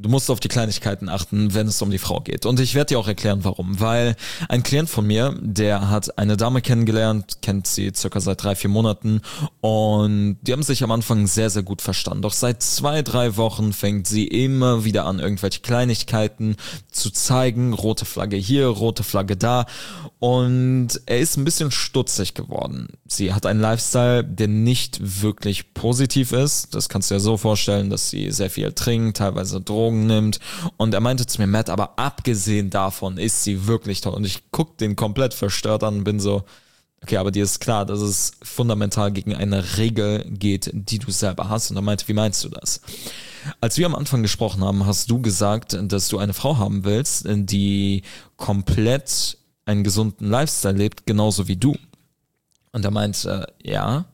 Du musst auf die Kleinigkeiten achten, wenn es um die Frau geht. Und ich werde dir auch erklären, warum. Weil ein Klient von mir, der hat eine Dame kennengelernt, kennt sie circa seit 3-4 Monaten und die haben sich am Anfang sehr, sehr gut verstanden. Doch seit 2-3 Wochen fängt sie immer wieder an, irgendwelche Kleinigkeiten zu zeigen. Rote Flagge hier, rote Flagge da. Und er ist ein bisschen stutzig geworden. Sie hat einen Lifestyle, der nicht wirklich positiv ist. Das kannst du dir so vorstellen, dass sie sehr viel trinkt, teilweise Drogen nimmt. Und er meinte zu mir, Matt, aber abgesehen davon ist sie wirklich toll. Und ich guck den komplett verstört an und bin so, okay, aber dir ist klar, dass es fundamental gegen eine Regel geht, die du selber hast. Und er meinte, wie meinst du das? Als wir am Anfang gesprochen haben, hast du gesagt, dass du eine Frau haben willst, die komplett einen gesunden Lifestyle lebt, genauso wie du. Und er meinte, ja.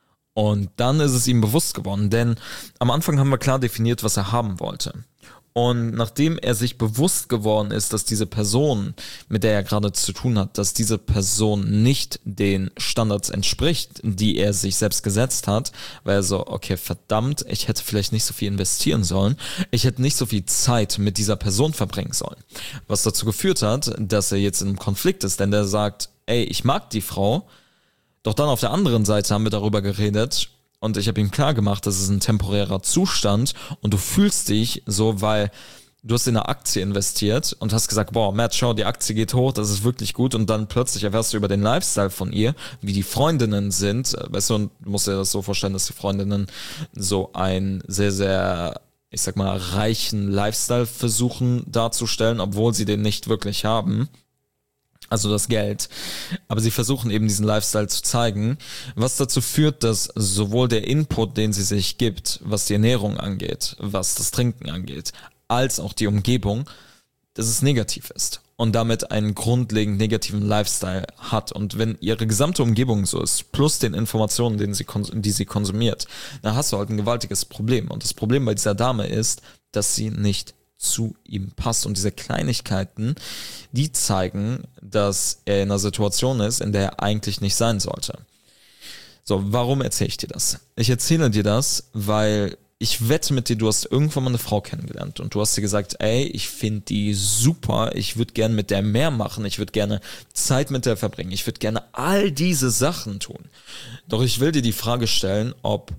Und dann ist es ihm bewusst geworden, denn am Anfang haben wir klar definiert, was er haben wollte. Und nachdem er sich bewusst geworden ist, dass diese Person, mit der er gerade zu tun hat, dass diese Person nicht den Standards entspricht, die er sich selbst gesetzt hat, war er so, okay, verdammt, ich hätte vielleicht nicht so viel investieren sollen, ich hätte nicht so viel Zeit mit dieser Person verbringen sollen. Was dazu geführt hat, dass er jetzt in einem Konflikt ist, denn der sagt, ey, ich mag die Frau, doch dann auf der anderen Seite haben wir darüber geredet und ich habe ihm klar gemacht, das ist ein temporärer Zustand und du fühlst dich so, weil du hast in eine Aktie investiert und hast gesagt, boah, Matt, schau, die Aktie geht hoch, das ist wirklich gut und dann plötzlich erfährst du über den Lifestyle von ihr, wie die Freundinnen sind, weißt du, und du musst dir das so vorstellen, dass die Freundinnen so ein sehr, sehr, ich sag mal, reichen Lifestyle versuchen darzustellen, obwohl sie den nicht wirklich haben. Also das Geld. Aber sie versuchen eben diesen Lifestyle zu zeigen, was dazu führt, dass sowohl der Input, den sie sich gibt, was die Ernährung angeht, was das Trinken angeht, als auch die Umgebung, dass es negativ ist und damit einen grundlegend negativen Lifestyle hat. Und wenn ihre gesamte Umgebung so ist, plus den Informationen, die sie konsumiert, dann hast du halt ein gewaltiges Problem. Und das Problem bei dieser Dame ist, dass sie nicht zu ihm passt. Und diese Kleinigkeiten, die zeigen, dass er in einer Situation ist, in der er eigentlich nicht sein sollte. So, warum erzähle ich dir das? Ich erzähle dir das, weil ich wette mit dir, du hast irgendwann mal eine Frau kennengelernt und du hast dir gesagt, ey, ich finde die super, ich würde gerne mit der mehr machen, ich würde gerne Zeit mit der verbringen, ich würde gerne all diese Sachen tun. Doch ich will dir die Frage stellen, ob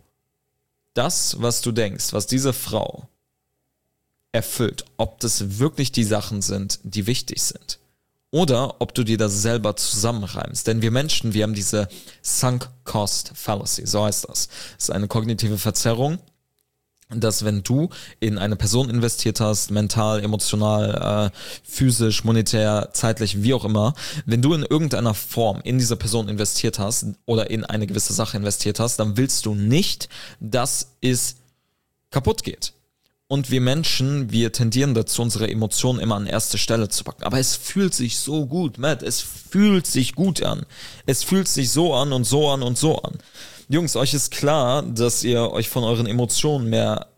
das, was du denkst, was diese Frau erfüllt, ob das wirklich die Sachen sind, die wichtig sind. Oder ob du dir das selber zusammenreimst. Denn wir Menschen, wir haben diese Sunk Cost Fallacy, so heißt das. Das ist eine kognitive Verzerrung, dass wenn du in eine Person investiert hast, mental, emotional, physisch, monetär, zeitlich, wie auch immer, wenn du in irgendeiner Form in diese Person investiert hast oder in eine gewisse Sache investiert hast, dann willst du nicht, dass es kaputt geht. Und wir Menschen, wir tendieren dazu, unsere Emotionen immer an erste Stelle zu packen. Aber es fühlt sich so gut, Matt, es fühlt sich gut an. Es fühlt sich so an und so an und so an. Jungs, euch ist klar, dass ihr euch von euren Emotionen mehr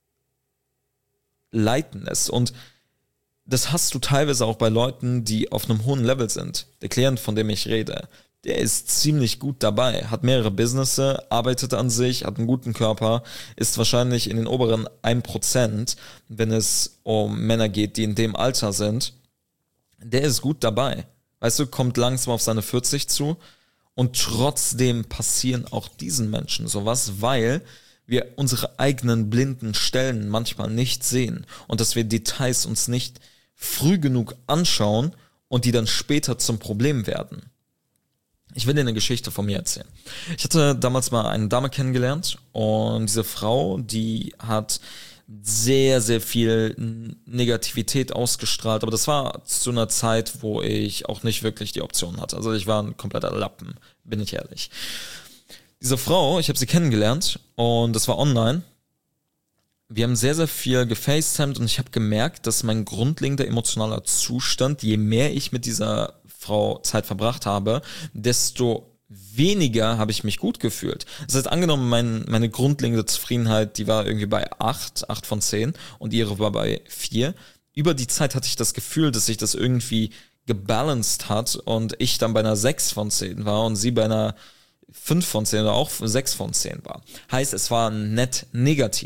leiten lässt. Und das hast du teilweise auch bei Leuten, die auf einem hohen Level sind. Der Klient, von dem ich rede, der ist ziemlich gut dabei, hat mehrere Businesses, arbeitet an sich, hat einen guten Körper, ist wahrscheinlich in den oberen 1%, wenn es um Männer geht, die in dem Alter sind. Der ist gut dabei. Weißt du, kommt langsam auf seine 40 zu und trotzdem passieren auch diesen Menschen sowas, weil wir unsere eigenen blinden Stellen manchmal nicht sehen und dass wir Details uns nicht früh genug anschauen und die dann später zum Problem werden. Ich will dir eine Geschichte von mir erzählen. Ich hatte damals mal eine Dame kennengelernt und diese Frau, die hat sehr, sehr viel Negativität ausgestrahlt, aber das war zu einer Zeit, wo ich auch nicht wirklich die Option hatte. Also ich war ein kompletter Lappen, bin ich ehrlich. Diese Frau, ich habe sie kennengelernt und das war online. Wir haben sehr, sehr viel gefacetimed und ich habe gemerkt, dass mein grundlegender emotionaler Zustand, je mehr ich mit dieser Frau Zeit verbracht habe, desto weniger habe ich mich gut gefühlt. Das heißt, angenommen, meine grundlegende Zufriedenheit, die war irgendwie bei 8 von 10 und ihre war bei 4. Über die Zeit hatte ich das Gefühl, dass sich das irgendwie gebalanced hat und ich dann bei einer 6 von 10 war und sie bei einer 5 von 10 oder auch 6 von 10 war. Heißt, es war net negativ.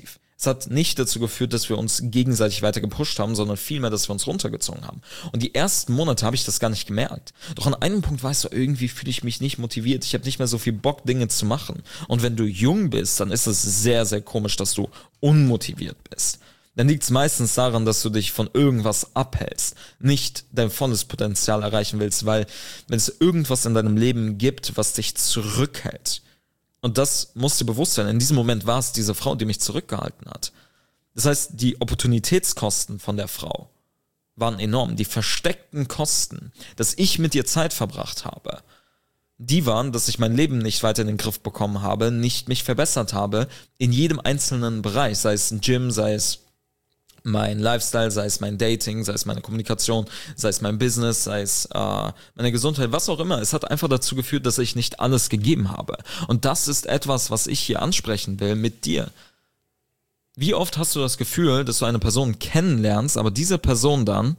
Es hat nicht dazu geführt, dass wir uns gegenseitig weiter gepusht haben, sondern vielmehr, dass wir uns runtergezogen haben. Und die ersten Monate habe ich das gar nicht gemerkt. Doch an einem Punkt weißt du, irgendwie fühle ich mich nicht motiviert. Ich habe nicht mehr so viel Bock, Dinge zu machen. Und wenn du jung bist, dann ist es sehr, sehr komisch, dass du unmotiviert bist. Dann liegt es meistens daran, dass du dich von irgendwas abhältst, nicht dein volles Potenzial erreichen willst, weil wenn es irgendwas in deinem Leben gibt, was dich zurückhält, und das musst dir bewusst sein, in diesem Moment war es diese Frau, die mich zurückgehalten hat. Das heißt, die Opportunitätskosten von der Frau waren enorm. Die versteckten Kosten, dass ich mit ihr Zeit verbracht habe, die waren, dass ich mein Leben nicht weiter in den Griff bekommen habe, nicht mich verbessert habe, in jedem einzelnen Bereich, sei es ein Gym, sei es mein Lifestyle, sei es mein Dating, sei es meine Kommunikation, sei es mein Business, sei es meine Gesundheit, was auch immer. Es hat einfach dazu geführt, dass ich nicht alles gegeben habe. Und das ist etwas, was ich hier ansprechen will mit dir. Wie oft hast du das Gefühl, dass du eine Person kennenlernst, aber diese Person dann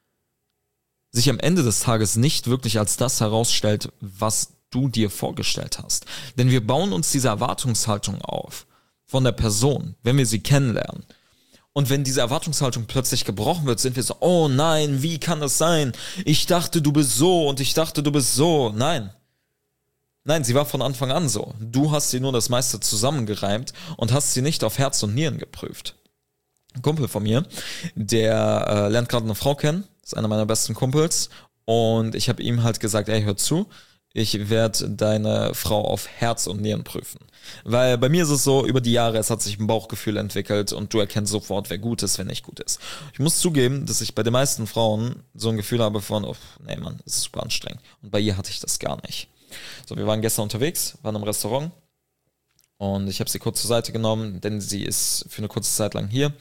sich am Ende des Tages nicht wirklich als das herausstellt, was du dir vorgestellt hast? Denn wir bauen uns diese Erwartungshaltung auf von der Person, wenn wir sie kennenlernen. Und wenn diese Erwartungshaltung plötzlich gebrochen wird, sind wir so, oh nein, wie kann das sein? Ich dachte, du bist so und ich dachte, du bist so. Nein, sie war von Anfang an so. Du hast sie nur das meiste zusammengereimt und hast sie nicht auf Herz und Nieren geprüft. Ein Kumpel von mir, der lernt gerade eine Frau kennen, ist einer meiner besten Kumpels. Und ich habe ihm halt gesagt, ey, hör zu, ich werde deine Frau auf Herz und Nieren prüfen. Weil bei mir ist es so, über die Jahre, es hat sich ein Bauchgefühl entwickelt und du erkennst sofort, wer gut ist, wer nicht gut ist. Ich muss zugeben, dass ich bei den meisten Frauen so ein Gefühl habe von, oh, nee Mann, das ist super anstrengend. Und bei ihr hatte ich das gar nicht. So, wir waren gestern unterwegs, waren im Restaurant und ich habe sie kurz zur Seite genommen, denn sie ist für eine kurze Zeit lang hier,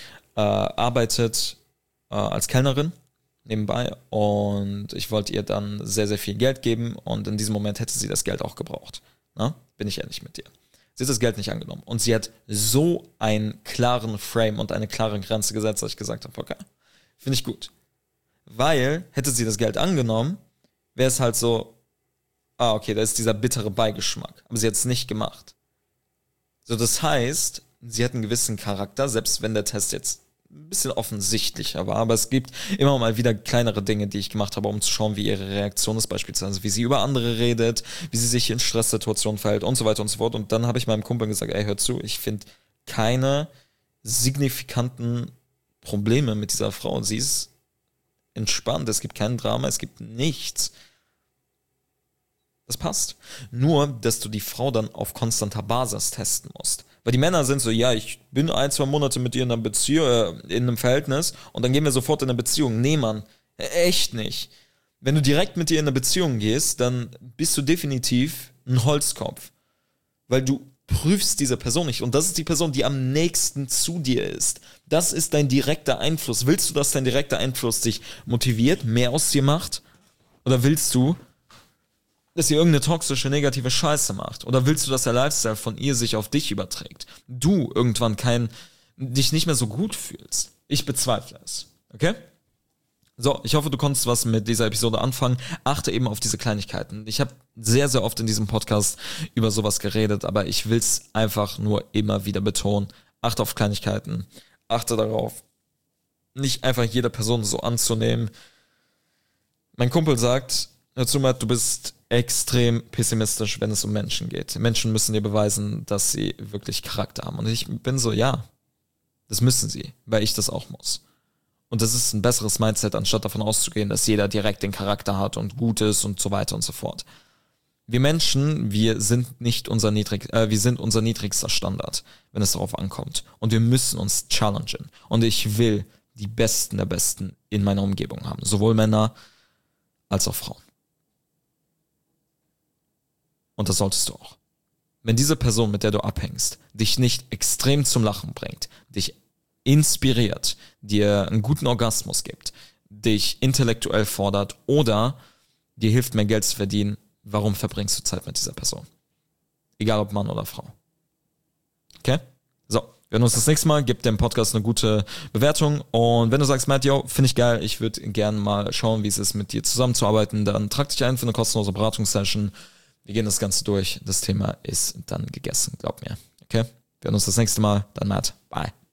arbeitet als Kellnerin nebenbei und ich wollte ihr dann sehr, sehr viel Geld geben und in diesem Moment hätte sie das Geld auch gebraucht. Na? Bin ich ehrlich mit dir. Sie hat das Geld nicht angenommen und sie hat so einen klaren Frame und eine klare Grenze gesetzt, dass ich gesagt habe, okay, finde ich gut. Weil, hätte sie das Geld angenommen, wäre es halt so, okay, da ist dieser bittere Beigeschmack, aber sie hat es nicht gemacht. So, das heißt, sie hat einen gewissen Charakter, selbst wenn der Test jetzt ein bisschen offensichtlicher war, aber es gibt immer mal wieder kleinere Dinge, die ich gemacht habe, um zu schauen, wie ihre Reaktion ist, beispielsweise wie sie über andere redet, wie sie sich in Stresssituationen verhält und so weiter und so fort. Und dann habe ich meinem Kumpel gesagt, ey, hör zu, ich finde keine signifikanten Probleme mit dieser Frau. Sie ist entspannt, es gibt kein Drama, es gibt nichts. Das passt. Nur, dass du die Frau dann auf konstanter Basis testen musst. Weil die Männer sind so, ja, ich bin 1-2 Monate mit ihr in einer Beziehung, in einem Verhältnis und dann gehen wir sofort in eine Beziehung. Nee, Mann, echt nicht. Wenn du direkt mit ihr in eine Beziehung gehst, dann bist du definitiv ein Holzkopf. Weil du prüfst diese Person nicht. Und das ist die Person, die am nächsten zu dir ist. Das ist dein direkter Einfluss. Willst du, dass dein direkter Einfluss dich motiviert, mehr aus dir macht? Oder willst du, dass sie irgendeine toxische, negative Scheiße macht? Oder willst du, dass der Lifestyle von ihr sich auf dich überträgt? Du irgendwann dich nicht mehr so gut fühlst. Ich bezweifle es. Okay? So, ich hoffe, du konntest was mit dieser Episode anfangen. Achte eben auf diese Kleinigkeiten. Ich habe sehr, sehr oft in diesem Podcast über sowas geredet, aber ich will es einfach nur immer wieder betonen. Achte auf Kleinigkeiten. Achte darauf, nicht einfach jede Person so anzunehmen. Mein Kumpel sagt, hör zu, Matt, du bist extrem pessimistisch, wenn es um Menschen geht. Menschen müssen dir beweisen, dass sie wirklich Charakter haben. Und ich bin so, ja, das müssen sie, weil ich das auch muss. Und das ist ein besseres Mindset, anstatt davon auszugehen, dass jeder direkt den Charakter hat und gut ist und so weiter und so fort. Wir Menschen, wir sind unser niedrigster Standard, wenn es darauf ankommt. Und wir müssen uns challengen. Und ich will die Besten der Besten in meiner Umgebung haben. Sowohl Männer als auch Frauen. Und das solltest du auch. Wenn diese Person, mit der du abhängst, dich nicht extrem zum Lachen bringt, dich inspiriert, dir einen guten Orgasmus gibt, dich intellektuell fordert oder dir hilft, mehr Geld zu verdienen, warum verbringst du Zeit mit dieser Person? Egal ob Mann oder Frau. Okay? So, wir hören uns das nächste Mal. Gib dem Podcast eine gute Bewertung. Und wenn du sagst, Matt, yo, finde ich geil, ich würde gerne mal schauen, wie es ist, mit dir zusammenzuarbeiten, dann trag dich ein für eine kostenlose Beratungssession. Wir gehen das Ganze durch. Das Thema ist dann gegessen, glaub mir. Okay? Wir hören uns das nächste Mal. Dann Matt. Bye.